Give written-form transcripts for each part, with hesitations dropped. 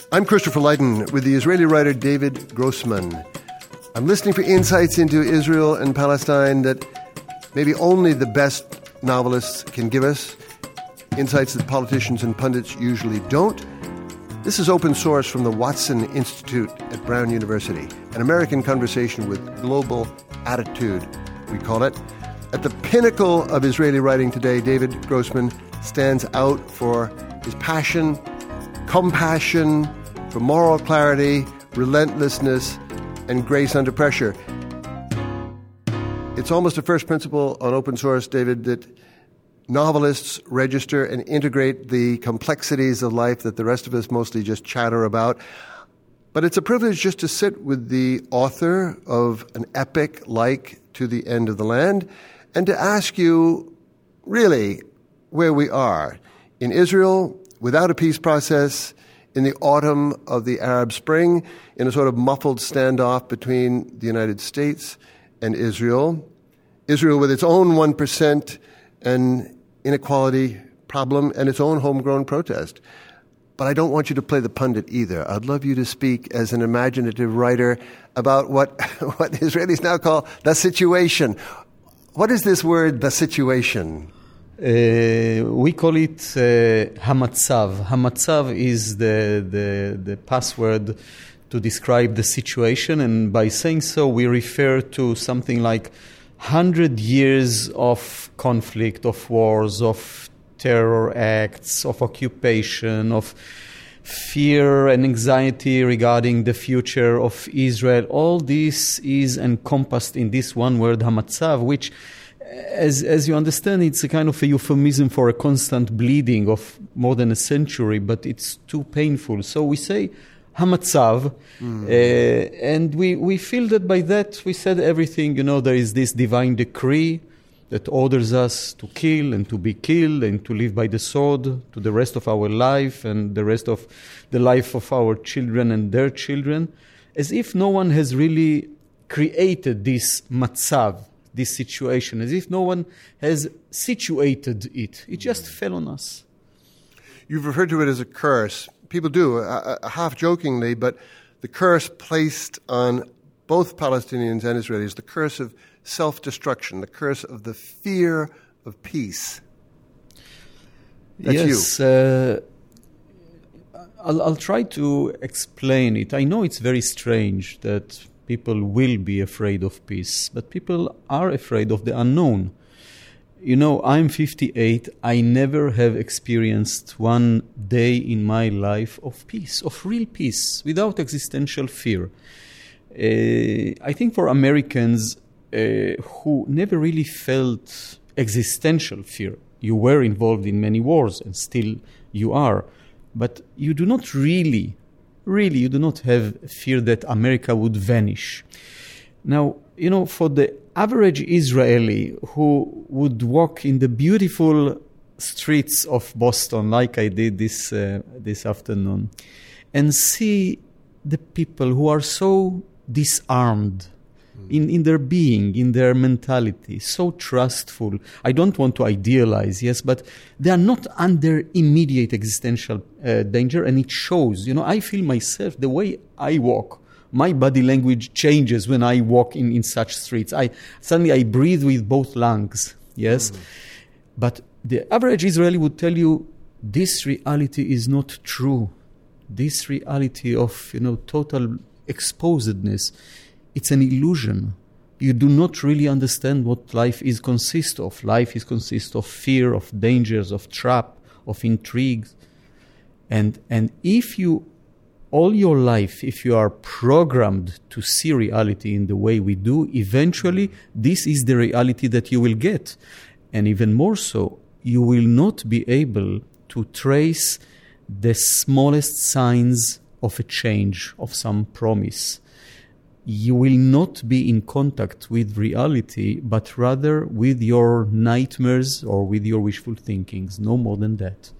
I'm Christopher Lydon with the Israeli writer David Grossman. I'm listening for insights into Israel and Palestine that maybe only the best novelists can give us, insights that politicians and pundits usually don't. This is Open Source from the Watson Institute at Brown University, an American conversation with global attitude, we call it. At the pinnacle of Israeli writing today, David Grossman stands out for his passion, compassion, for moral clarity, relentlessness, and grace under pressure. It's almost a first principle on Open Source, David, that novelists register and integrate the complexities of life that the rest of us mostly just chatter about. But it's a privilege just to sit with the author of an epic like To the End of the Land and to ask you, really, where we are. In Israel, without a peace process, in the autumn of the Arab Spring, in a sort of muffled standoff between the United States and Israel. Israel with its own 1% and inequality problem and its own homegrown protest. But I don't want you to play the pundit either. I'd love you to speak as an imaginative writer about what Israelis now call the situation. What is this word, the situation? We call it Hamatzav. Hamatzav is the password to describe the situation, and by saying so, we refer to something like 100 years of conflict, of wars, of terror acts, of occupation, of fear and anxiety regarding the future of Israel. All this is encompassed in this one word, Hamatzav, which, as you understand, it's a kind of a euphemism for a constant bleeding of more than a century, but it's too painful. So we say Hamatzav, and we feel that by that we said everything. You know, there is this divine decree that orders us to kill and to be killed and to live by the sword to the rest of our life and the rest of the life of our children and their children, as if no one has really created this matzav, this situation, as if no one has situated it. It just fell on us. You've referred to it as a curse. People do, half jokingly, but the curse placed on both Palestinians and Israelis, the curse of self-destruction, the curse of the fear of peace. That's you. I'll try to explain it. I know it's very strange that people will be afraid of peace, but people are afraid of the unknown. You know, I'm 58. I never have experienced one day in my life of peace, of real peace, without existential fear. I think for Americans who never really felt existential fear, you were involved in many wars, and still you are, but you do not really, you do not have fear that America would vanish. Now, you know, for the average Israeli who would walk in the beautiful streets of Boston, like I did this afternoon, and see the people who are so disarmed in their being, in their mentality, so trustful. I don't want to idealize, yes, but they are not under immediate existential danger, and it shows. You know, I feel myself, the way I walk, my body language changes when I walk in such streets. Suddenly I breathe with both lungs, yes? But the average Israeli would tell you, this reality is not true. This reality of, you know, total exposedness, it's an illusion. You do not really understand what life is consist of. Life is consist of fear, of dangers, of trap, of intrigues. And if you, all your life, if you are programmed to see reality in the way we do, eventually this is the reality that you will get. And even more so, you will not be able to trace the smallest signs of a change, of some promise. You will not be in contact with reality, but rather with your nightmares or with your wishful thinkings, no more than that.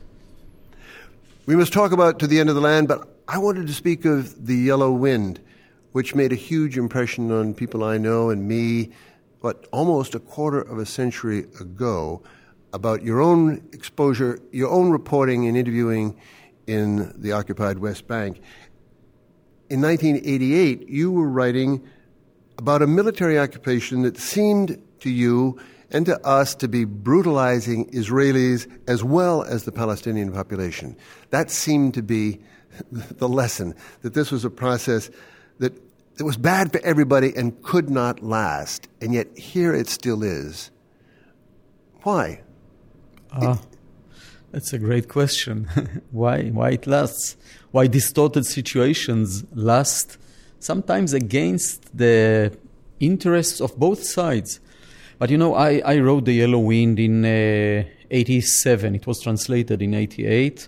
We must talk about To the End of the Land, but I wanted to speak of The Yellow Wind, which made a huge impression on people I know and me, almost a quarter of a century ago, about your own exposure, your own reporting and interviewing in the occupied West Bank. In 1988, you were writing about a military occupation that seemed to you and to us to be brutalizing Israelis as well as the Palestinian population. That seemed to be the lesson, that this was a process that was bad for everybody and could not last, and yet here it still is. Why? That's a great question. Why it lasts? Why distorted situations last sometimes against the interests of both sides. But I wrote The Yellow Wind in 87. It was translated in 88.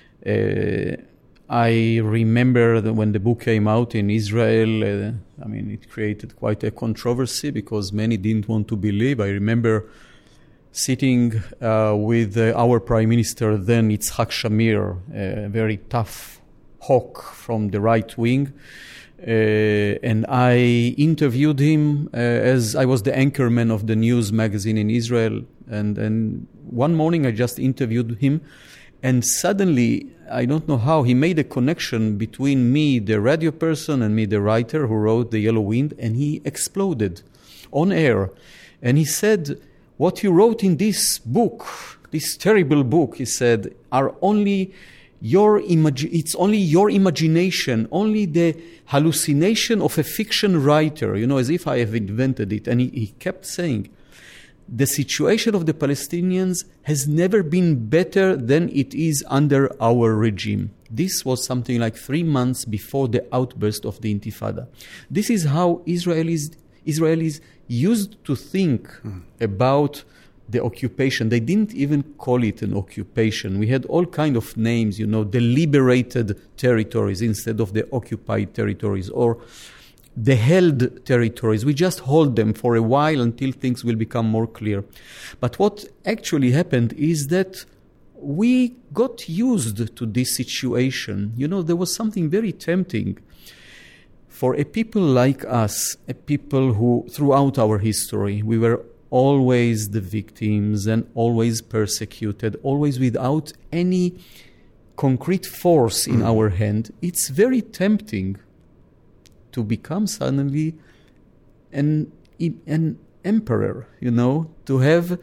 I remember that when the book came out in Israel, it created quite a controversy because many didn't want to believe. I remember sitting with our Prime Minister then, Yitzhak Shamir, a very tough hawk from the right wing, and I interviewed him as I was the anchorman of the news magazine in Israel. And one morning I just interviewed him, and suddenly, I don't know how, he made a connection between me, the radio person, and me, the writer who wrote The Yellow Wind, and he exploded on air. And he said, what you wrote in this book, this terrible book, he said, are only it's only your imagination, only the hallucination of a fiction writer, as if I have invented it. And he kept saying, the situation of the Palestinians has never been better than it is under our regime. This was something like 3 months before the outburst of the Intifada. This is how Israelis used to think about the occupation. They didn't even call it an occupation. We had all kind of names, the liberated territories instead of the occupied territories, or the held territories. We just hold them for a while until things will become more clear. But what actually happened is that we got used to this situation. There was something very tempting for a people like us, a people who, throughout our history, we were always the victims and always persecuted, always without any concrete force in our hand. It's very tempting to become suddenly an emperor, to have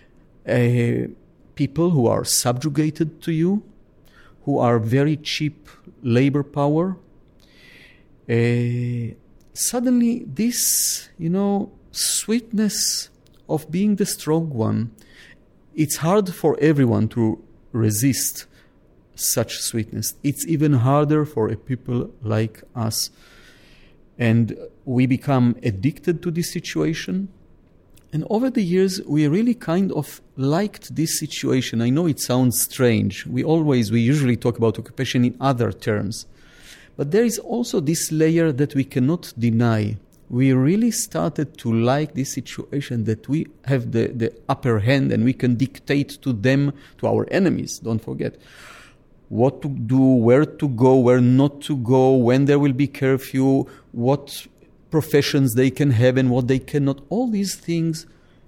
people who are subjugated to you, who are very cheap labor power. Suddenly this, sweetness of being the strong one, it's hard for everyone to resist such sweetness. It's even harder for a people like us. And we become addicted to this situation. And over the years, we really kind of liked this situation. I know it sounds strange. We usually talk about occupation in other terms. But there is also this layer that we cannot deny. We really started to like this situation, that we have the upper hand and we can dictate to them, to our enemies, don't forget, what to do, where to go, where not to go, when there will be curfew, what professions they can have and what they cannot. All these things,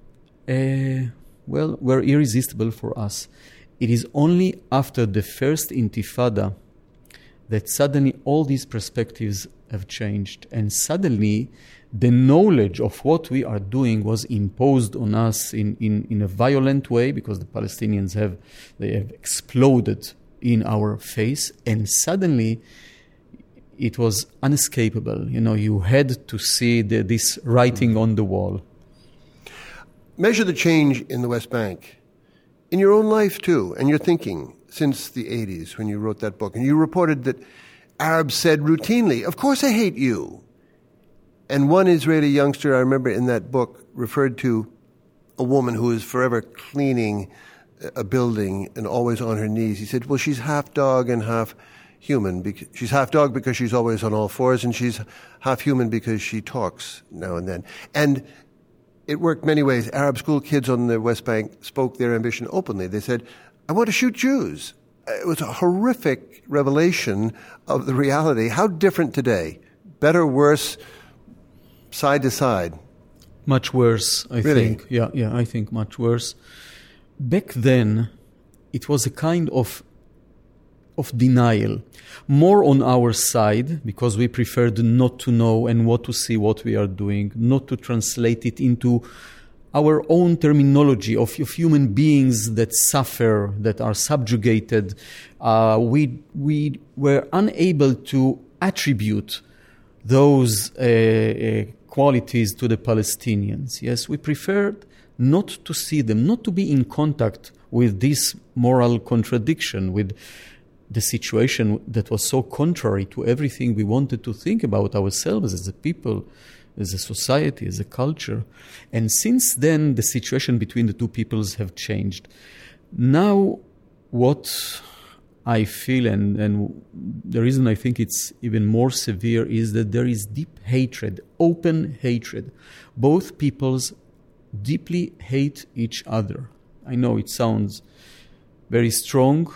were irresistible for us. It is only after the first Intifada that suddenly all these perspectives have changed. And suddenly the knowledge of what we are doing was imposed on us in a violent way, because the Palestinians have exploded in our face, and suddenly it was unescapable. You had to see this writing on the wall. Measure the change in the West Bank, in your own life too, and your thinking since the 80s when you wrote that book. And you reported that Arabs said routinely, "Of course I hate you." And one Israeli youngster, I remember in that book, referred to a woman who is forever cleaning a building and always on her knees. He said, well, she's half dog and half human. She's half dog because she's always on all fours, and she's half human because she talks now and then. And it worked many ways. Arab school kids on the West Bank spoke their ambition openly. They said, I want to shoot Jews. It was a horrific revelation of the reality. How different today? Better, worse, side to side? Much worse, I think. Yeah, I think much worse. Back then, it was a kind of of denial, more on our side, because we preferred not to know and what to see what we are doing, not to translate it into our own terminology of human beings that suffer, that are subjugated. We were unable to attribute those qualities to the Palestinians. Yes, we preferred not to see them, not to be in contact with this moral contradiction, with the situation that was so contrary to everything we wanted to think about ourselves as a people, as a society, as a culture. And since then, the situation between the two peoples have changed. Now, what I feel, and the reason I think it's even more severe, is that there is deep hatred, open hatred. Both peoples deeply hate each other. I know it sounds very strong,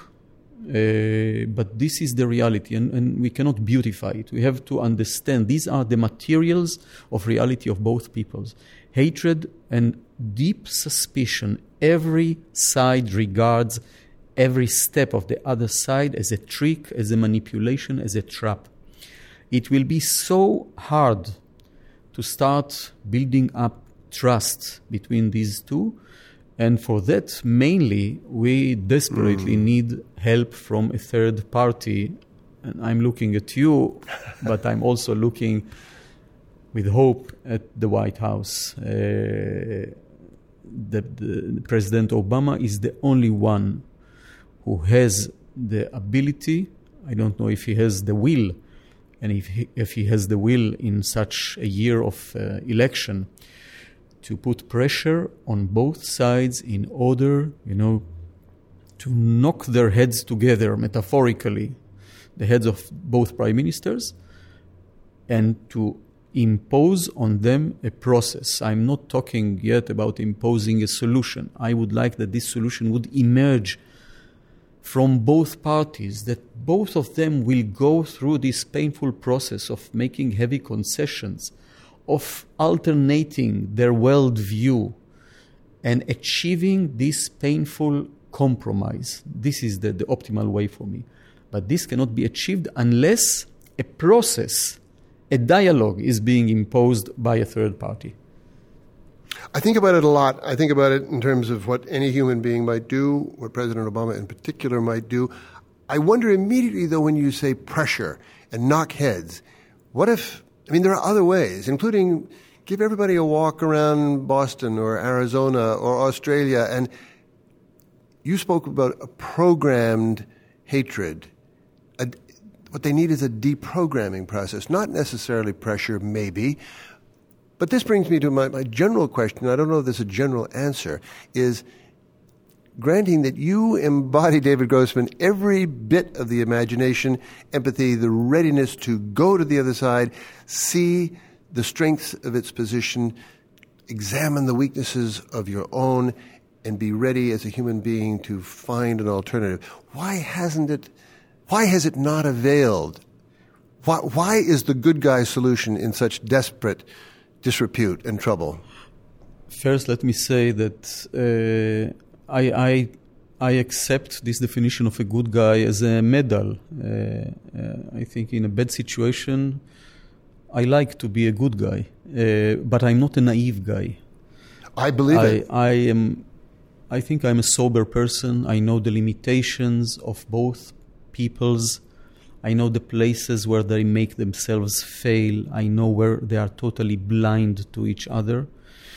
but this is the reality, and we cannot beautify it. We have to understand these are the materials of reality of both peoples. Hatred and deep suspicion. Every side regards every step of the other side as a trick, as a manipulation, as a trap. It will be so hard to start building up trust between these two. And for that, mainly, we desperately need help from a third party. And I'm looking at you, but I'm also looking with hope at the White House. The President Obama is the only one who has the ability, I don't know if he has the will, and if he has the will in such a year of election, to put pressure on both sides in order, to knock their heads together, metaphorically, the heads of both prime ministers, and to impose on them a process. I'm not talking yet about imposing a solution. I would like that this solution would emerge from both parties, that both of them will go through this painful process of making heavy concessions, of alternating their worldview and achieving this painful compromise. This is the optimal way for me. But this cannot be achieved unless a process, a dialogue is being imposed by a third party. I think about it a lot. I think about it in terms of what any human being might do, what President Obama in particular might do. I wonder immediately, though, when you say pressure and knock heads, what if, there are other ways, including give everybody a walk around Boston or Arizona or Australia. And you spoke about a programmed hatred. What they need is a deprogramming process, not necessarily pressure, maybe. But this brings me to my general question. I don't know if there's a general answer, is granting that you embody, David Grossman, every bit of the imagination, empathy, the readiness to go to the other side, see the strengths of its position, examine the weaknesses of your own, and be ready as a human being to find an alternative. Why has it not availed? Why is the good guy solution in such desperate disrepute and trouble? First, let me say that I accept this definition of a good guy as a medal. I think in a bad situation, I like to be a good guy, but I'm not a naive guy. I believe it. I think I'm a sober person. I know the limitations of both peoples. I know the places where they make themselves fail. I know where they are totally blind to each other.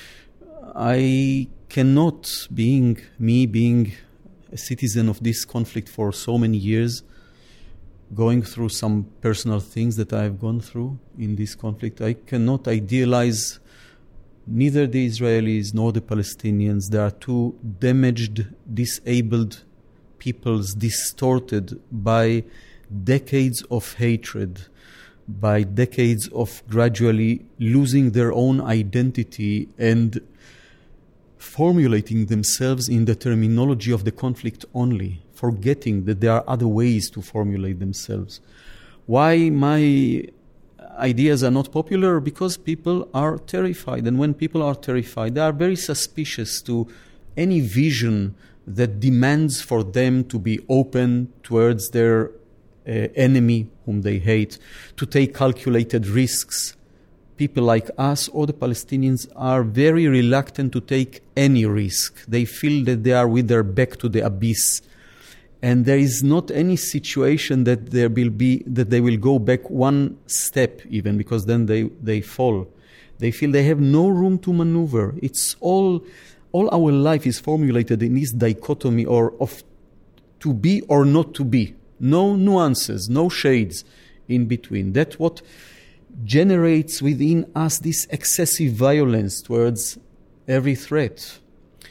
I cannot, being a citizen of this conflict for so many years, going through some personal things that I've gone through in this conflict, I cannot idealize neither the Israelis nor the Palestinians. They are two damaged, disabled peoples, distorted by decades of hatred, by decades of gradually losing their own identity and formulating themselves in the terminology of the conflict only, forgetting that there are other ways to formulate themselves. Why my ideas are not popular? Because people are terrified. And when people are terrified, they are very suspicious to any vision that demands for them to be open towards their enemy whom they hate, to take calculated risks. People like us or the Palestinians are very reluctant to take any risk. They feel that they are with their back to the abyss. And there is not any situation that they will go back one step even, because then they fall. They feel they have no room to maneuver. It's all our life is formulated in this dichotomy of to be or not to be. No nuances, no shades in between. That's what generates within us this excessive violence towards every threat.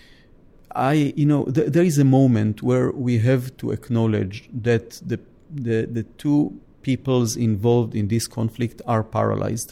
There is a moment where we have to acknowledge that the two peoples involved in this conflict are paralyzed.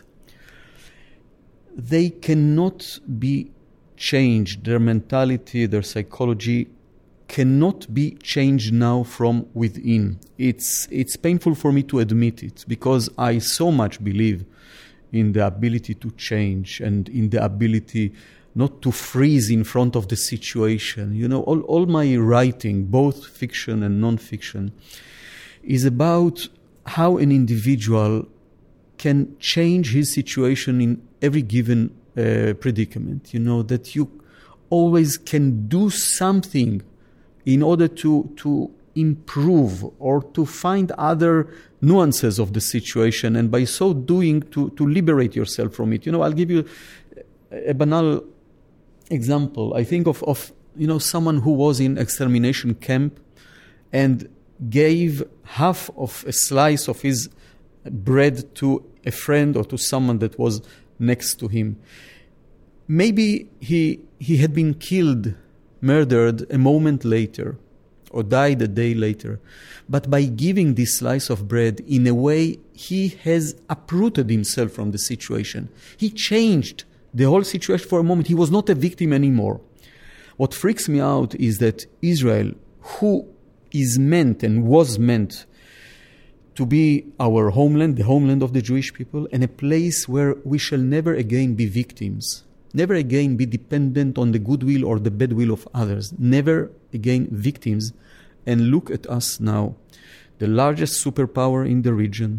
They cannot be changed. Their mentality, their psychology cannot be changed now from within. It's painful for me to admit it, because I so much believe in the ability to change and in the ability not to freeze in front of the situation. All my writing, both fiction and non-fiction, is about how an individual can change his situation in every given predicament. That you always can do something in order to improve or to find other nuances of the situation, and by so doing to liberate yourself from it. I'll give you a banal example. I think of someone who was in extermination camp and gave half of a slice of his bread to a friend or to someone that was next to him. Maybe he had been killed, murdered a moment later, or died a day later. But by giving this slice of bread, in a way, he has uprooted himself from the situation. He changed the whole situation for a moment. He was not a victim anymore. What freaks me out is that Israel, who is meant and was meant to be our homeland, the homeland of the Jewish people, and a place where we shall never again be victims, never again be dependent on the goodwill or the badwill of others, never again victims. And look at us now, the largest superpower in the region.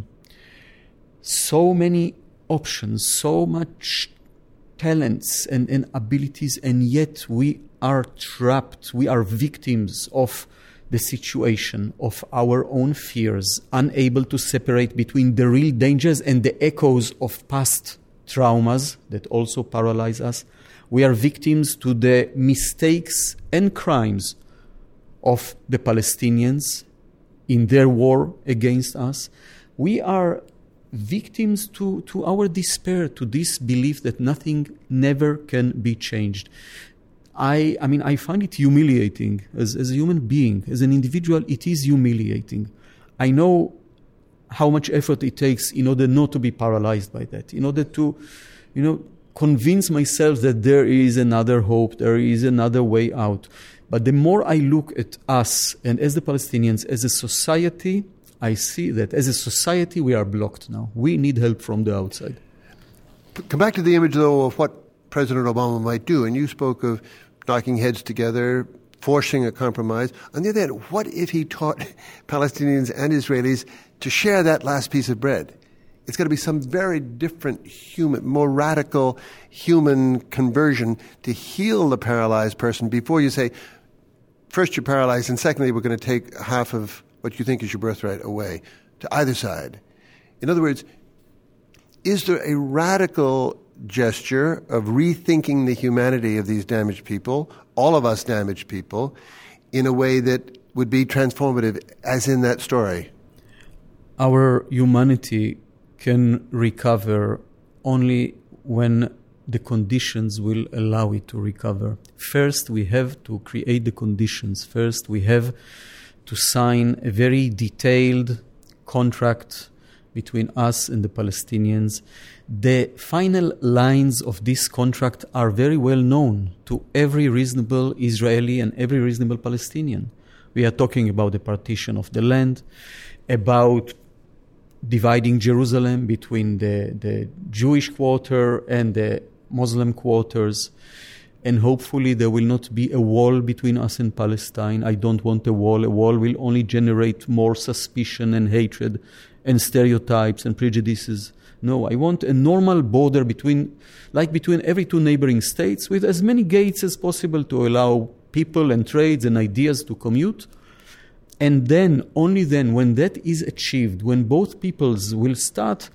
So many options, so much talents and abilities, and yet we are trapped, we are victims of the situation, of our own fears, unable to separate between the real dangers and the echoes of past traumas that also paralyze us. We are victims to the mistakes and crimes of the Palestinians in their war against us. We are victims to our despair, to this belief that nothing never can be changed. I find it humiliating as a human being, as an individual. It is humiliating. I know how much effort it takes in order not to be paralyzed by that, in order to, convince myself that there is another hope, there is another way out. But the more I look at us and as the Palestinians, as a society, I see that as a society we are blocked now. We need help from the outside. Come back to the image, though, of what President Obama might do. And you spoke of knocking heads together, forcing a compromise. On the other hand, what if he taught Palestinians and Israelis to share that last piece of bread? It's going to be some very different more radical human conversion to heal the paralyzed person before you say, first you're paralyzed, and secondly, we're going to take half of what you think is your birthright away, to either side. In other words, is there a radical gesture of rethinking the humanity of these damaged people, all of us damaged people, in a way that would be transformative, as in that story? Our humanity can recover only when the conditions will allow it to recover. First, we have to create the conditions. First, we have to sign a very detailed contract between us and the Palestinians. The final lines of this contract are very well known to every reasonable Israeli and every reasonable Palestinian. We are talking about the partition of the land, about dividing Jerusalem between the Jewish quarter and the Muslim quarters, and hopefully there will not be a wall between us and Palestine. I don't want a wall. A wall will only generate more suspicion and hatred and stereotypes and prejudices. No, I want a normal border between every two neighboring states, with as many gates as possible to allow people and trades and ideas to commute. And then, only then, when that is achieved, when both peoples will start,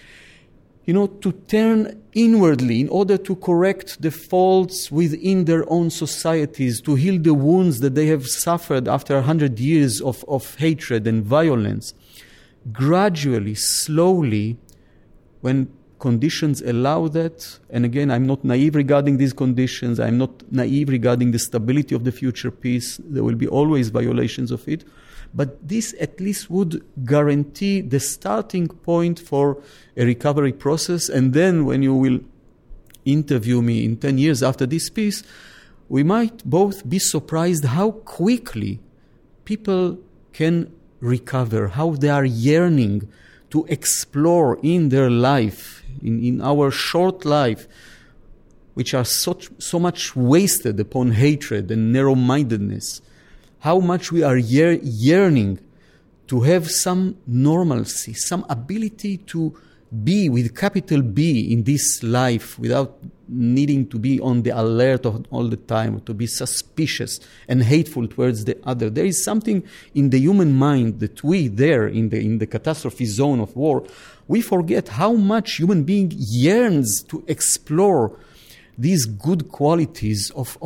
to turn inwardly in order to correct the faults within their own societies, to heal the wounds that they have suffered after 100 years of hatred and violence, gradually, slowly, when conditions allow that, and again, I'm not naive regarding these conditions, I'm not naive regarding the stability of the future peace, there will be always violations of it, but this at least would guarantee the starting point for a recovery process. And then when you will interview me in 10 years after this peace, we might both be surprised how quickly people can recover, how they are yearning to explore in their life, in our short life, which are so much wasted upon hatred and narrow-mindedness, how much we are yearning to have some normalcy, some ability to be with capital B in this life without needing to be on the alert all the time, or to be suspicious and hateful towards the other. There is something in the human mind that we there in the catastrophe zone of war, we forget how much human being yearns to explore these good qualities of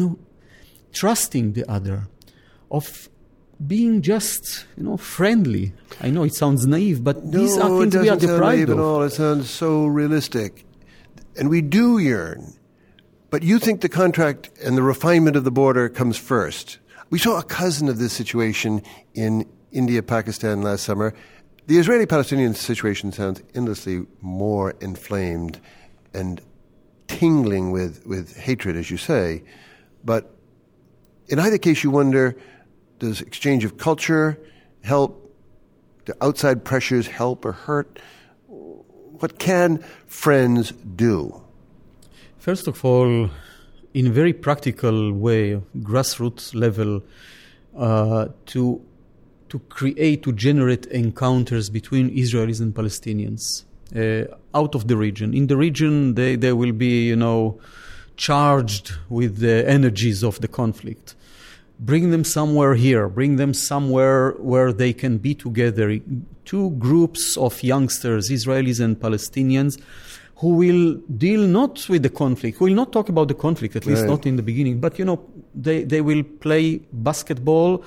trusting the other, of being just, friendly. I know it sounds naive, but these are things we are deprived of. No, it doesn't sound naive at all. It sounds so realistic. And we do yearn. But you think the contract and the refinement of the border comes first. We saw a cousin of this situation in India, Pakistan last summer. The Israeli-Palestinian situation sounds endlessly more inflamed and tingling with hatred, as you say. But in either case, you wonder, does exchange of culture help? Do outside pressures help or hurt? What can friends do? First of all, in a very practical way, grassroots level, to generate encounters between Israelis and Palestinians out of the region. In the region, they will be, charged with the energies of the conflict. Bring them somewhere here. Bring them somewhere where they can be together. Two groups of youngsters, Israelis and Palestinians, who will deal not with the conflict, who will not talk about the conflict, at least not in the beginning, but, they will play basketball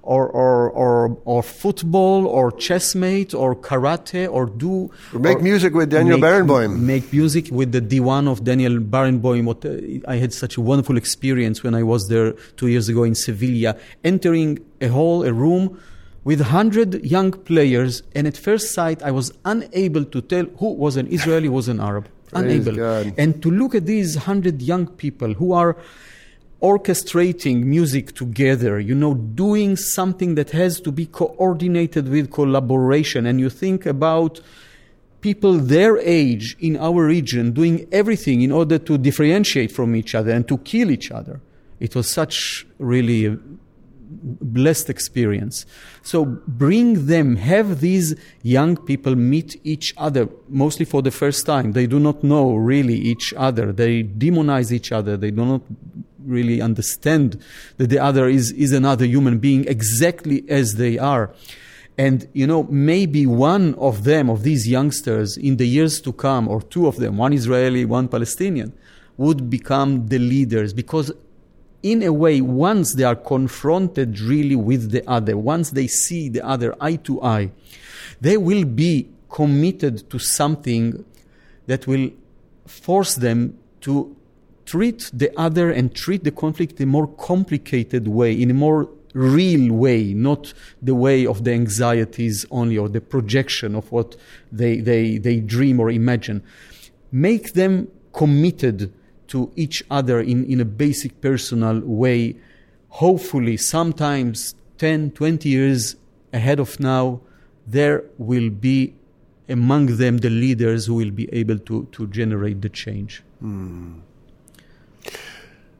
or football or chessmate or karate or make music with Daniel Barenboim. Make music with the Diwan of Daniel Barenboim. I had such a wonderful experience when I was there 2 years ago in Sevilla, entering a room with 100 young players, and at first sight I was unable to tell who was an Israeli, who was an Arab. Praise unable. God. And to look at these 100 young people who are orchestrating music together, doing something that has to be coordinated with collaboration. And you think about people their age in our region doing everything in order to differentiate from each other and to kill each other. It was such really a blessed experience. So bring them, have these young people meet each other, mostly for the first time. They do not know really each other. They demonize each other. They do not really understand that the other is another human being exactly as they are. And, maybe one of them, of these youngsters, in the years to come, or two of them, one Israeli, one Palestinian, would become the leaders. Because in a way, once they are confronted really with the other, once they see the other eye to eye, they will be committed to something that will force them to treat the other and treat the conflict in a more complicated way, in a more real way, not the way of the anxieties only or the projection of what they dream or imagine. Make them committed to each other in a basic personal way. Hopefully, sometimes 10, 20 years ahead of now, there will be among them the leaders who will be able to generate the change.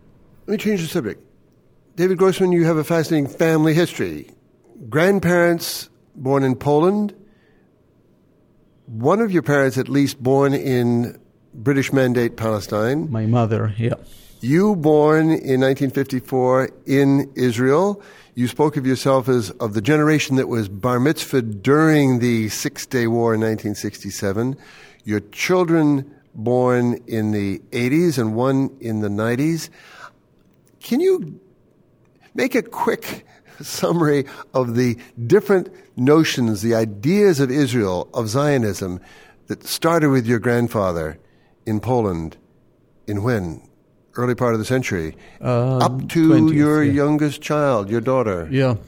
Let me change the subject. David Grossman, you have a fascinating family history. Grandparents born in Poland. One of your parents, at least, born in British Mandate Palestine. My mother, yeah. You born in 1954 in Israel. You spoke of yourself as of the generation that was bar mitzvahed during the Six-Day War in 1967. Your children born in the 80s and one in the 90s. Can you make a quick summary of the different notions, the ideas of Israel, of Zionism, that started with your grandfather in Poland in when? Early part of the century, up to 20th, your youngest child, your daughter. Yeah.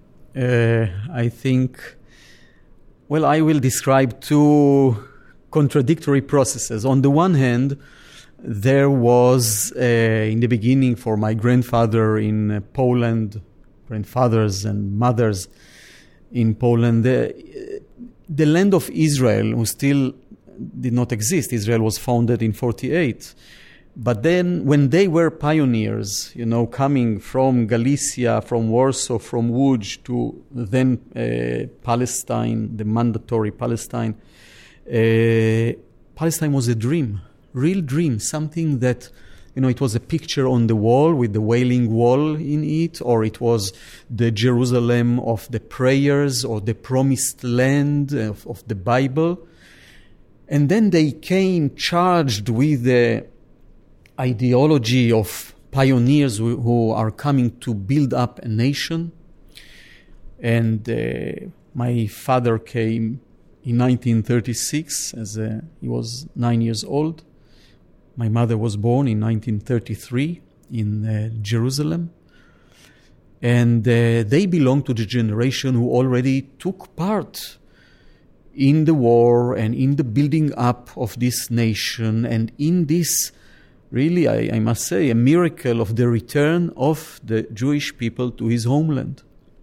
I think, well, I will describe two contradictory processes. On the one hand, there was, in the beginning for my grandfather in Poland, grandfathers and mothers in Poland, the land of Israel, who still did not exist. Israel was founded in 1948. But then when they were pioneers, coming from Galicia, from Warsaw, from Łódź to then Palestine, the mandatory Palestine, Palestine was a dream, real dream, something that, it was a picture on the wall with the Wailing Wall in it, or it was the Jerusalem of the prayers or the promised land of the Bible. And then they came charged with the ideology of pioneers who are coming to build up a nation. And my father came in 1936 as he was 9 years old. My mother was born in 1933 in Jerusalem. And they belong to the generation who already took part in the war and in the building up of this nation and in this really, I must say, a miracle of the return of the Jewish people to his homeland.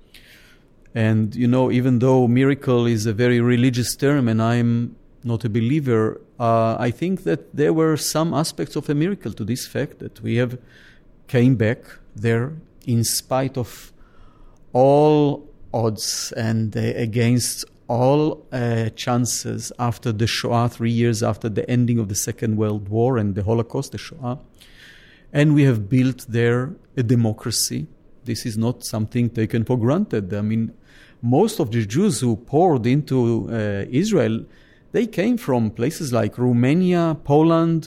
And, even though miracle is a very religious term and I'm not a believer, I think that there were some aspects of a miracle to this fact that we have came back there in spite of all odds and against all chances after the Shoah, 3 years after the ending of the Second World War and the Holocaust, the Shoah. And we have built there a democracy. This is not something taken for granted. I mean, most of the Jews who poured into Israel, they came from places like Romania, Poland,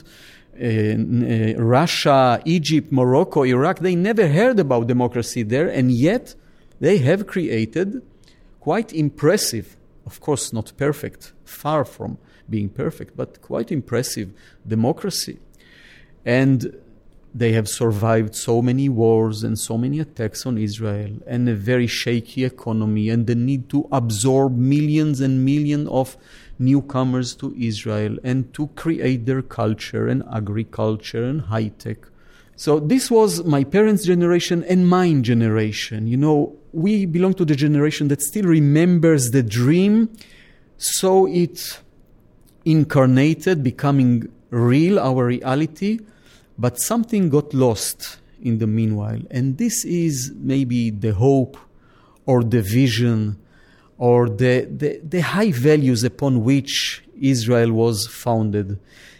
Russia, Egypt, Morocco, Iraq. They never heard about democracy there, and yet they have created quite impressive, of course not perfect, far from being perfect, but quite impressive democracy. And they have survived so many wars and so many attacks on Israel and a very shaky economy and the need to absorb millions and millions of newcomers to Israel and to create their culture and agriculture and high-tech. So this was my parents' generation and mine generation. We belong to the generation that still remembers the dream, so it incarnated, becoming real, our reality, but something got lost in the meanwhile. And this is maybe the hope or the vision or the high values upon which Israel was founded.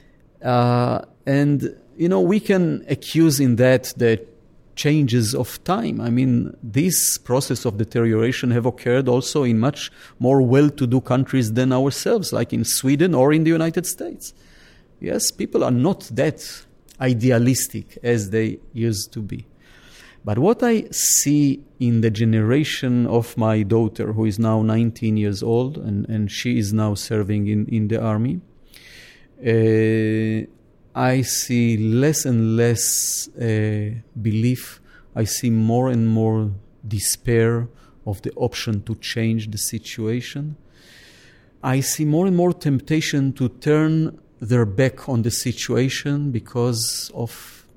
And we can accuse in that the changes of time. I mean, this process of deterioration have occurred also in much more well-to-do countries than ourselves, like in Sweden or in the United States. Yes, people are not that idealistic as they used to be. But what I see in the generation of my daughter, who is now 19 years old, and she is now serving in the army, I see less and less belief. I see more and more despair of the option to change the situation. I see more and more temptation to turn their back on the situation because of,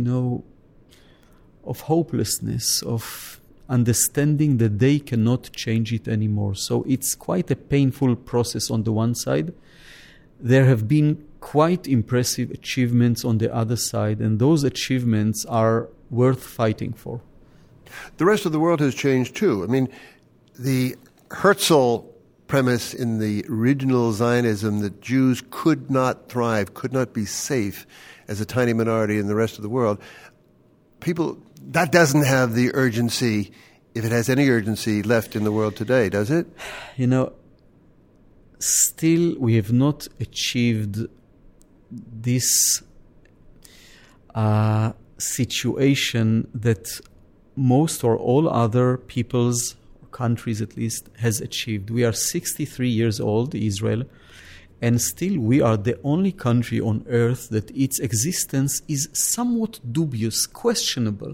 of hopelessness, of understanding that they cannot change it anymore. So it's quite a painful process on the one side. There have been quite impressive achievements on the other side, and those achievements are worth fighting for. The rest of the world has changed too. I mean, the Herzl premise in the original Zionism that Jews could not thrive, could not be safe as a tiny minority in the rest of the world, that doesn't have the urgency, if it has any urgency, left in the world today, does it? Still we have not achieved this situation that most or all other peoples, countries at least, has achieved. We are 63 years old, Israel, and still we are the only country on earth that its existence is somewhat dubious, questionable.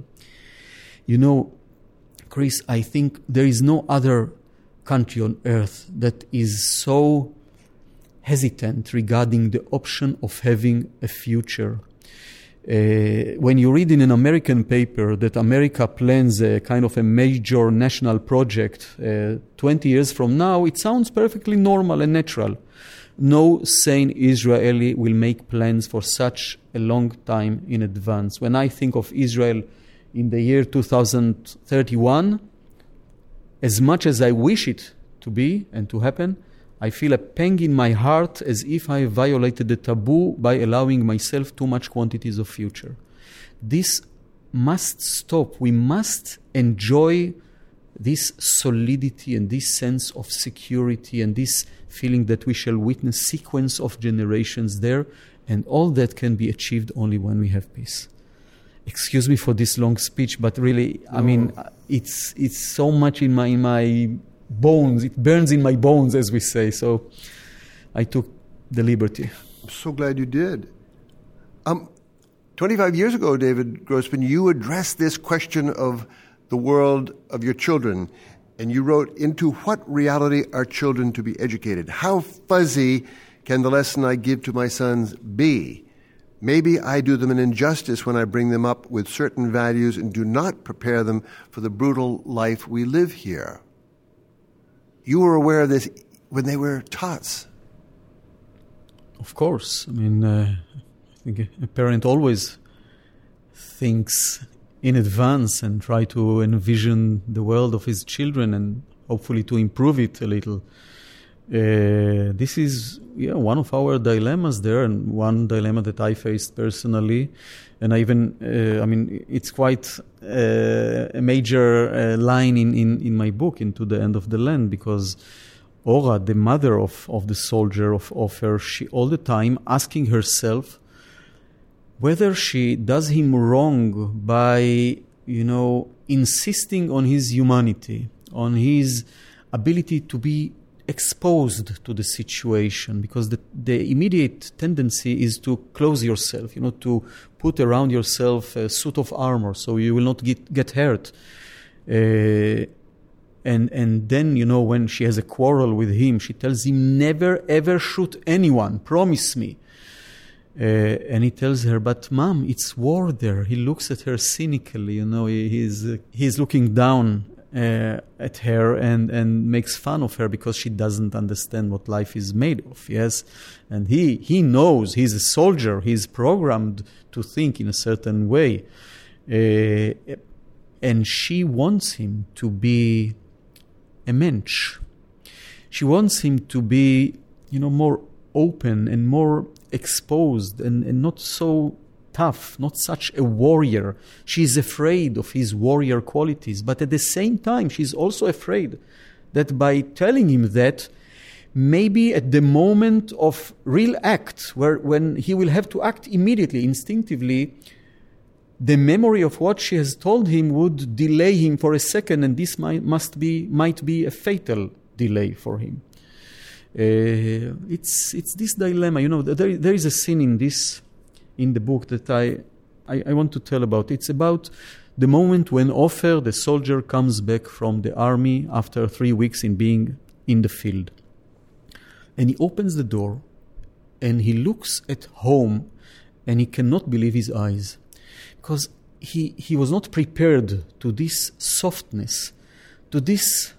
Chris, I think there is no other country on earth that is so hesitant regarding the option of having a future. When you read in an American paper that America plans a kind of a major national project 20 years from now, it sounds perfectly normal and natural. No sane Israeli will make plans for such a long time in advance. When I think of Israel in the year 2031, as much as I wish it to be and to happen, I feel a pang in my heart as if I violated the taboo by allowing myself too much quantities of future. This must stop. We must enjoy this solidity and this sense of security and this feeling that we shall witness sequence of generations there, and all that can be achieved only when we have peace. Excuse me for this long speech, but really, I mean, it's so much in my bones. It burns in my bones, as we say. So I took the liberty. I'm so glad you did. 25 years ago, David Grossman, you addressed this question of the world of your children, and you wrote, "Into what reality are children to be educated? How fuzzy can the lesson I give to my sons be? Maybe I do them an injustice when I bring them up with certain values and do not prepare them for the brutal life we live here." You were aware of this when they were tots. Of course. I mean, I think a parent always thinks in advance and try to envision the world of his children and hopefully to improve it a little. This is one of our dilemmas there, and one dilemma that I faced personally. And I even, it's quite a major line in my book, Into the End of the Land, because Ora, the mother of the soldier of Ofer, she all the time asking herself whether she does him wrong by, insisting on his humanity, on his ability to be exposed to the situation, because the immediate tendency is to close yourself, to put around yourself a suit of armor so you will not get hurt. And then, when she has a quarrel with him, she tells him, "Never ever shoot anyone, promise me." And he tells her, "But Mom, it's war there." He looks at her cynically, he's looking down at her and makes fun of her because she doesn't understand what life is made of, yes? And he knows, he's a soldier, he's programmed to think in a certain way. And she wants him to be a mensch. She wants him to be, more open and more exposed and not so tough, not such a warrior. She's afraid of his warrior qualities, but at the same time, she's also afraid that by telling him that, maybe at the moment of real act, when he will have to act immediately, instinctively, the memory of what she has told him would delay him for a second, and this might be a fatal delay for him. It's this dilemma. There is a scene in the book that I want to tell about. It's about the moment when Ofer, the soldier, comes back from the army after 3 weeks in being in the field. And he opens the door and he looks at home and he cannot believe his eyes, because he was not prepared to this softness, to this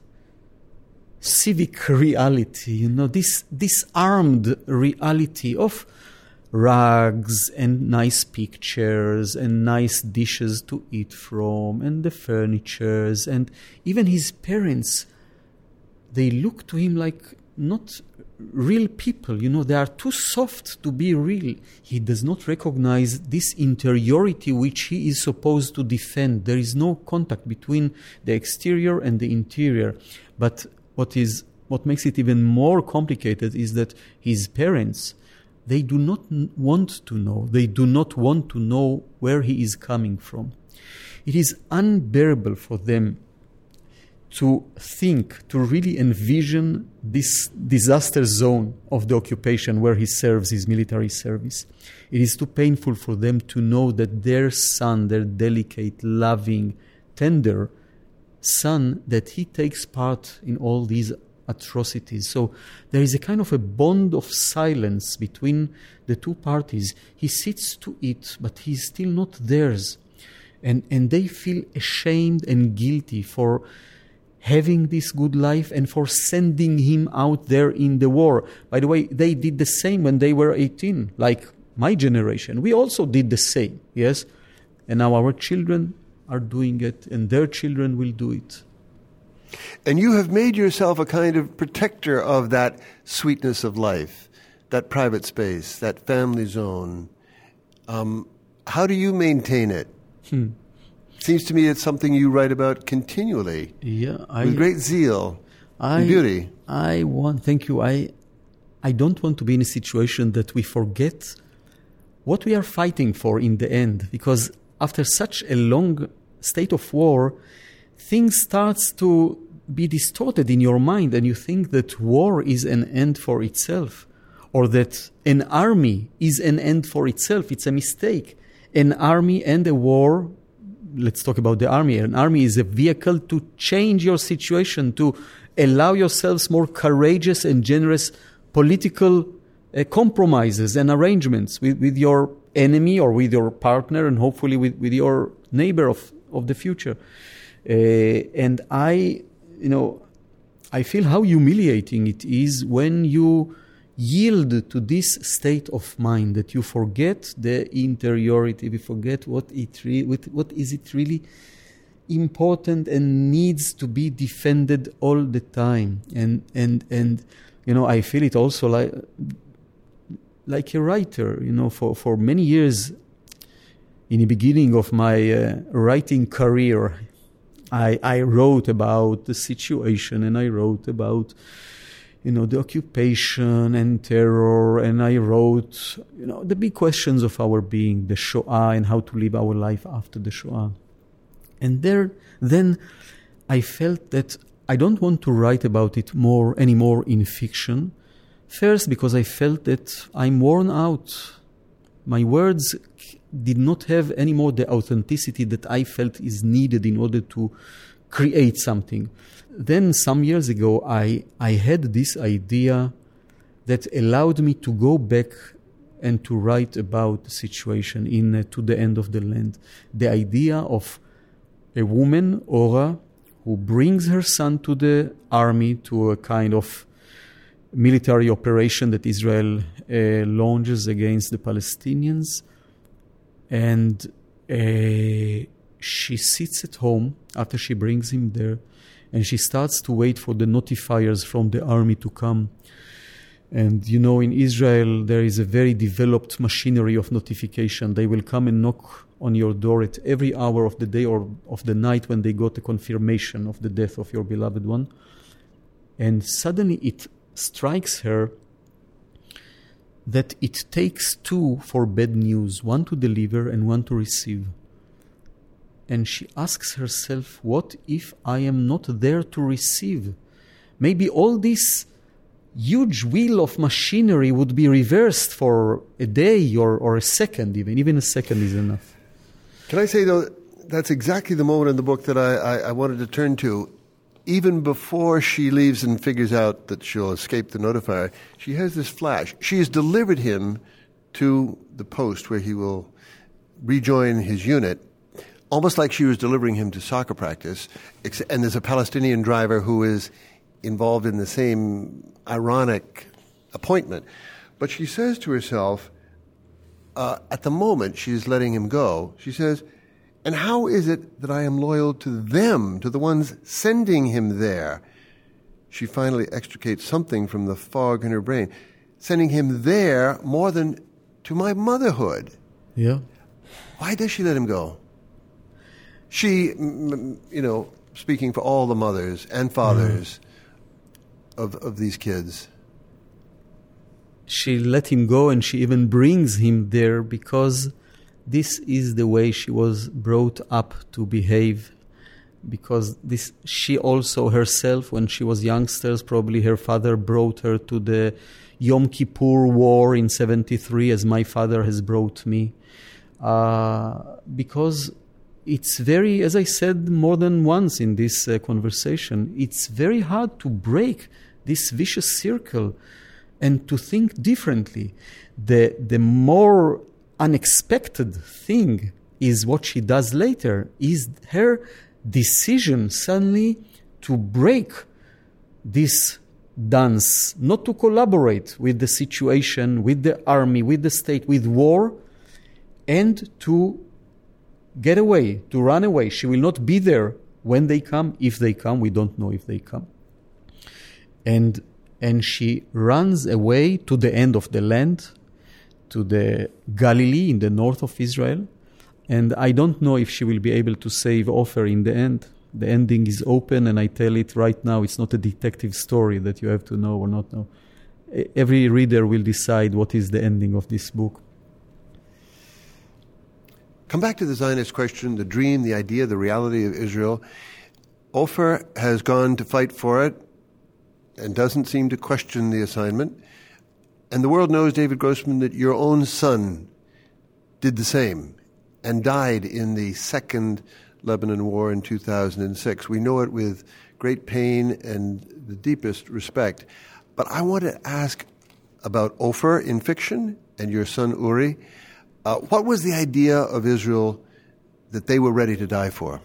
civic reality, this armed reality of rugs and nice pictures and nice dishes to eat from and the furnitures, and even his parents, they look to him like not real people. They are too soft to be real. He does not recognize this interiority which he is supposed to defend. There is no contact between the exterior and the interior. But what makes it even more complicated is that his parents, they do not want to know. They do not want to know where he is coming from. It is unbearable for them to think, to really envision this disaster zone of the occupation where he serves his military service. It is too painful for them to know that their son, their delicate, loving, tender son, that he takes part in all these atrocities. So there is a kind of a bond of silence between the two parties. He sits to eat, but he's still not theirs. And they feel ashamed and guilty for having this good life and for sending him out there in the war. By the way, they did the same when they were 18, like my generation. We also did the same, yes? And now our children are doing it, and their children will do it. And you have made yourself a kind of protector of that sweetness of life, that private space, that family zone. How do you maintain it? Seems to me it's something you write about continually, with great zeal and beauty. Thank you. I don't want to be in a situation that we forget what we are fighting for in the end, because after such a long state of war, things starts to be distorted in your mind, and you think that war is an end for itself, or that an army is an end for itself. It's a mistake. An army and a war, let's talk about the army. An army is a vehicle to change your situation, to allow yourselves more courageous and generous political compromises and arrangements with your enemy or with your partner, and hopefully with your neighbor of the future. And I feel how humiliating it is when you yield to this state of mind, that you forget the interiority, we forget what is it really important and needs to be defended all the time. And I feel it also like a writer. For many years, in the beginning of my writing career, I wrote about the situation, and I wrote about the occupation and terror, and I wrote the big questions of our being, the Shoah, and how to live our life after the Shoah. And then I felt that I don't want to write about it anymore in fiction. First, because I felt that I'm worn out. My words did not have anymore the authenticity that I felt is needed in order to create something. Then some years ago, I had this idea that allowed me to go back and to write about the situation in To the End of the Land. The idea of a woman, Ora, who brings her son to the army, to a kind of military operation that Israel launches against the Palestinians. And she sits at home after she brings him there, and she starts to wait for the notifiers from the army to come. And in Israel, there is a very developed machinery of notification. They will come and knock on your door at every hour of the day or of the night when they got a confirmation of the death of your beloved one. And suddenly it strikes her that it takes two for bad news, one to deliver and one to receive. And she asks herself, what if I am not there to receive? Maybe all this huge wheel of machinery would be reversed for a day or a second even. Even a second is enough. Can I say, though, that's exactly the moment in the book that I wanted to turn to. Even before she leaves and figures out that she'll escape the notifier, she has this flash. She has delivered him to the post where he will rejoin his unit, almost like she was delivering him to soccer practice. And there's a Palestinian driver who is involved in the same ironic appointment. But she says to herself, at the moment she's letting him go, she says, and how is it that I am loyal to them, to the ones sending him there? She finally extricates something from the fog in her brain. Sending him there more than to my motherhood. Yeah. Why does she let him go? She, speaking for all the mothers and fathers of these kids. She let him go, and she even brings him there because this is the way she was brought up to behave. Because she also herself, when she was youngsters, probably her father brought her to the Yom Kippur War in 1973, as my father has brought me. Because it's very, as I said more than once in this conversation, it's very hard to break this vicious circle and to think differently. The more unexpected thing is what she does later, is her decision suddenly to break this dance, not to collaborate with the situation, with the army, with the state, with war, and to get away, to run away. She will not be there when they come. If they come, we don't know if they come. And she runs away to the end of the land, to the Galilee in the north of Israel. And I don't know if she will be able to save Ofer in the end. The ending is open, and I tell it right now. It's not a detective story that you have to know or not know. Every reader will decide what is the ending of this book. Come back to the Zionist question, the dream, the idea, the reality of Israel. Ofer has gone to fight for it and doesn't seem to question the assignment. And the world knows, David Grossman, that your own son did the same and died in the Second Lebanon War in 2006. We know it with great pain and the deepest respect. But I want to ask about Ofer in fiction and your son Uri. What was the idea of Israel that they were ready to die for?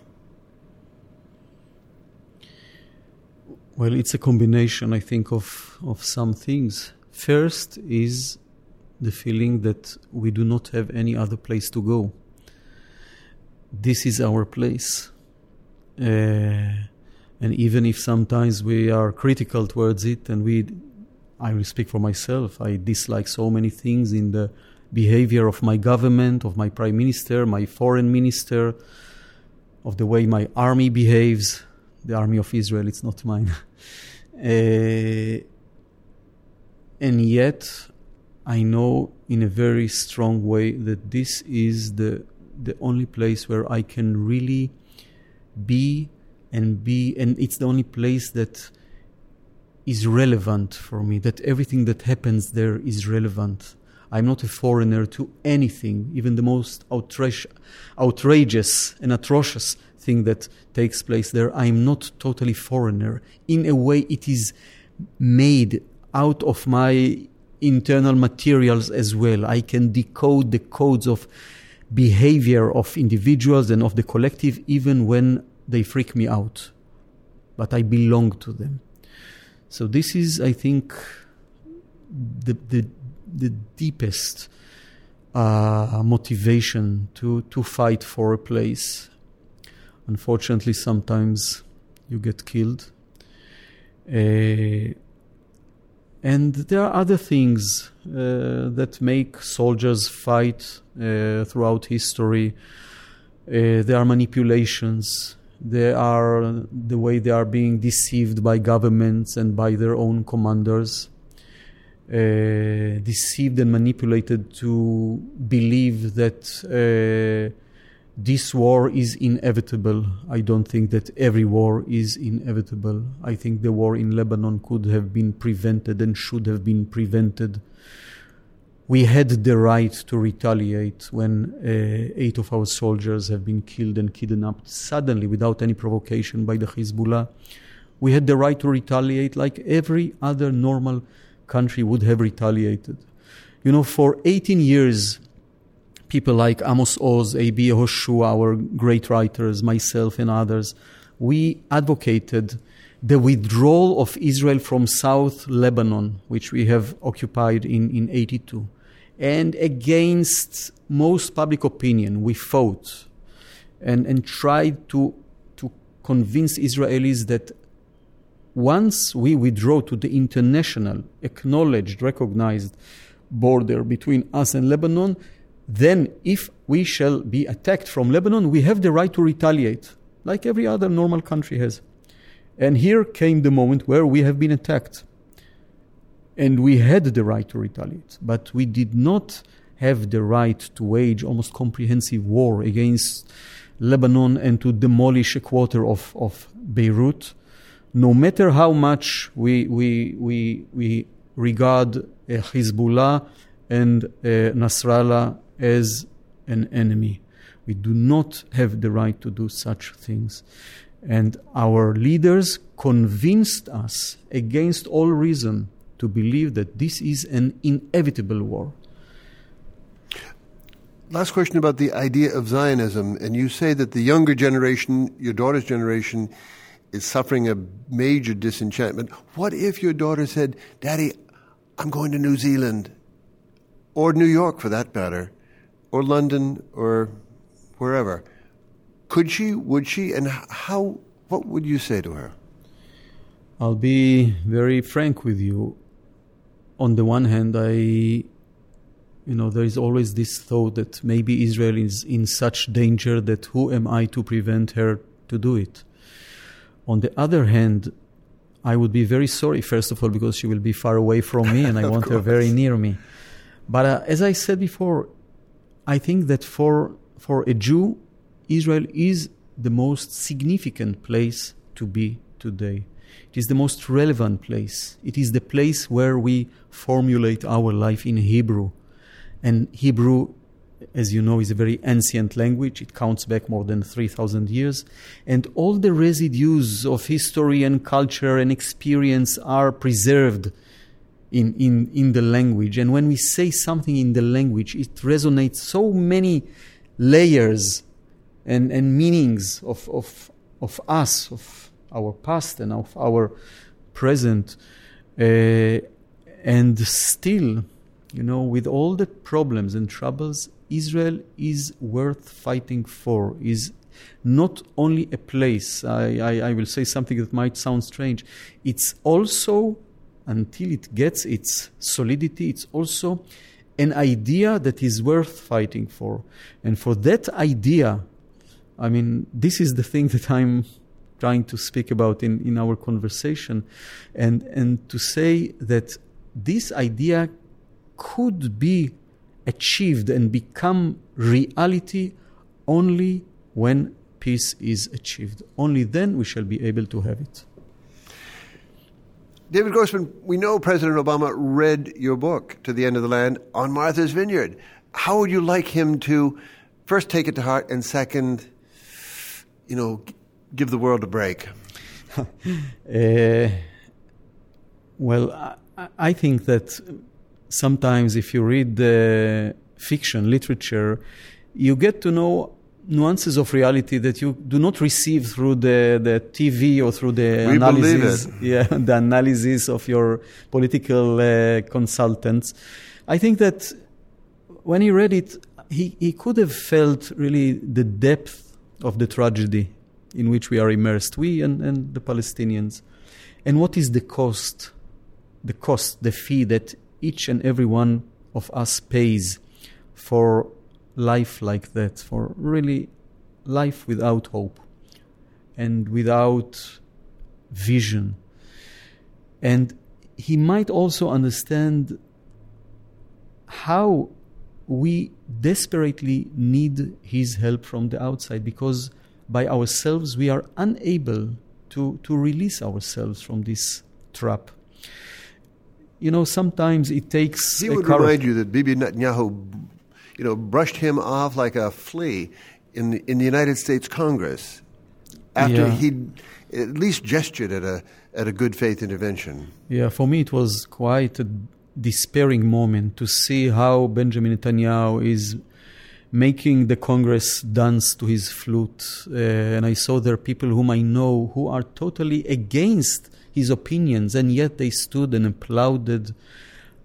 Well, it's a combination, I think, of some things. First is the feeling that we do not have any other place to go. This is our place. And even if sometimes we are critical towards it, and I will speak for myself, I dislike so many things in the behavior of my government, of my prime minister, my foreign minister, of the way my army behaves. The army of Israel, it's not mine. And yet, I know in a very strong way that this is the only place where I can really be, and it's the only place that is relevant for me, that everything that happens there is relevant. I'm not a foreigner to anything, even the most outrageous and atrocious thing that takes place there. I'm not totally foreigner. In a way, it is made out of my internal materials as well. I can decode the codes of behavior of individuals and of the collective, even when they freak me out. But I belong to them. So this is, I think, the deepest motivation to fight for a place. Unfortunately, sometimes you get killed. And there are other things that make soldiers fight throughout history. There are manipulations. There are the way they are being deceived by governments and by their own commanders. Deceived and manipulated to believe that this war is inevitable. I don't think that every war is inevitable. I think the war in Lebanon could have been prevented and should have been prevented. We had the right to retaliate when 8 of our soldiers have been killed and kidnapped suddenly without any provocation by the Hezbollah. We had the right to retaliate like every other normal country would have retaliated. You know, for 18 years, people like Amos Oz, A.B. Yehoshua, our great writers, myself and others, we advocated the withdrawal of Israel from South Lebanon, which we have occupied in 82. and against most public opinion, we fought and tried to convince Israelis that once we withdraw to the international, acknowledged, recognized border between us and Lebanon, then if we shall be attacked from Lebanon, we have the right to retaliate, like every other normal country has. And here came the moment where we have been attacked. And we had the right to retaliate, but we did not have the right to wage almost comprehensive war against Lebanon and to demolish a quarter of Beirut, no matter how much we regard Hezbollah and Nasrallah as an enemy. We do not have the right to do such things. And our leaders convinced us against all reason to believe that this is an inevitable war. Last question about the idea of Zionism. And you say that the younger generation, your daughter's generation, is suffering a major disenchantment. What if your daughter said, Daddy, I'm going to New Zealand, or New York for that matter, or London, or wherever? Could she, would she, and how? What would you say to her? I'll be very frank with you. On the one hand, there is always this thought that maybe Israel is in such danger that who am I to prevent her to do it? On the other hand, I would be very sorry, first of all, because she will be far away from me and I want her very near me. But as I said before, I think that for a Jew, Israel is the most significant place to be today. It is the most relevant place. It is the place where we formulate our life in Hebrew. And Hebrew, as you know, is a very ancient language. It counts back more than 3,000 years. And all the residues of history and culture and experience are preserved in the language. And when we say something in the language, it resonates so many layers and meanings of us, of our past and of our present. And still, with all the problems and troubles, Israel is worth fighting for, is not only a place. I will say something that might sound strange. It's also, until it gets its solidity, it's also an idea that is worth fighting for. And for that idea, this is the thing that I'm trying to speak about in our conversation, and to say that this idea could be achieved and become reality only when peace is achieved. Only then we shall be able to have it. David Grossman, we know President Obama read your book, To the End of the Land, on Martha's Vineyard. How would you like him to first take it to heart and second, give the world a break? Well, I think that sometimes if you read fiction, literature, you get to know nuances of reality that you do not receive through the TV or through the analysis. The analysis of your political consultants. I think that when he read it, he could have felt really the depth of the tragedy in which we are immersed, we and the Palestinians. And what is the cost, the fee that each and every one of us pays for life like that, for really life without hope and without vision. And he might also understand how we desperately need his help from the outside, because by ourselves we are unable to release ourselves from this trap. Sometimes it takes... He would remind you that Bibi Netanyahu, brushed him off like a flea in the United States Congress after he'd at least gestured at a good faith intervention. Yeah, for me it was quite a despairing moment to see how Benjamin Netanyahu is making the Congress dance to his flute. And I saw there people whom I know who are totally against his opinions, and yet they stood and applauded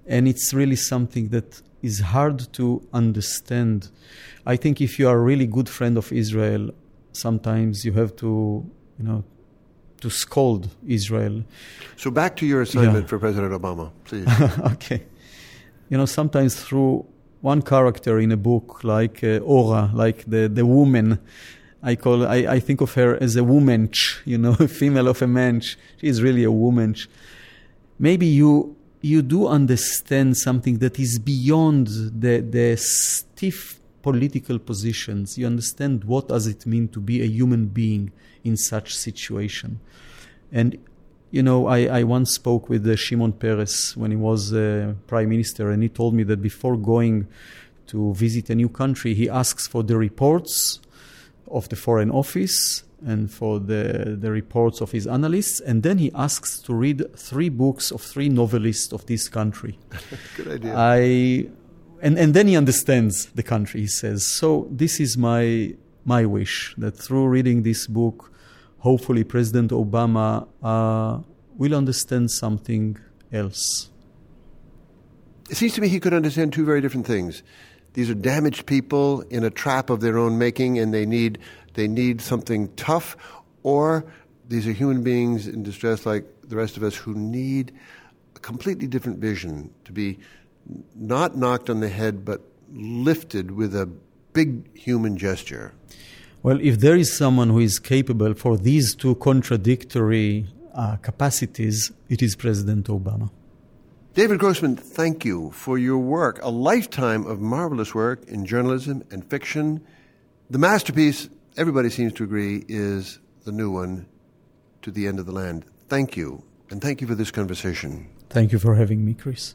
And it's really something that is hard to understand. I think if you are a really good friend of Israel, sometimes you have to, to scold Israel. So back to your assignment for President Obama, please. Okay. Sometimes through one character in a book, like Ora, like the woman, I think of her as a womanch, a female of a mensch. She is really a womanch. Maybe you do understand something that is beyond the stiff political positions. You understand what does it mean to be a human being in such situation. And, I once spoke with Shimon Peres when he was prime minister, and he told me that before going to visit a new country, he asks for the reports of the Foreign Office and for the reports of his analysts, and then he asks to read 3 books of 3 novelists of this country. Good idea. And then he understands the country, he says. So this is my wish, that through reading this book, hopefully President Obama will understand something else. It seems to me he could understand 2 very different things. These are damaged people in a trap of their own making, and they need something tough, or these are human beings in distress like the rest of us who need a completely different vision, to be not knocked on the head but lifted with a big human gesture. Well, if there is someone who is capable for these 2 contradictory capacities, it is President Obama. David Grossman, thank you for your work, a lifetime of marvelous work in journalism and fiction. The masterpiece, everybody seems to agree, is the new one, To the End of the Land. Thank you, and thank you for this conversation. Thank you for having me, Chris.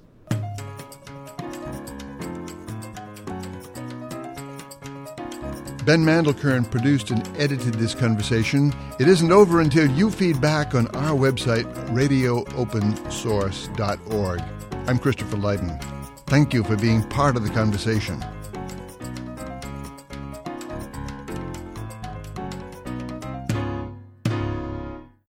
Ben Mandelkern produced and edited this conversation. It isn't over until you feed back on our website, radioopensource.org. I'm Christopher Lydon. Thank you for being part of the conversation.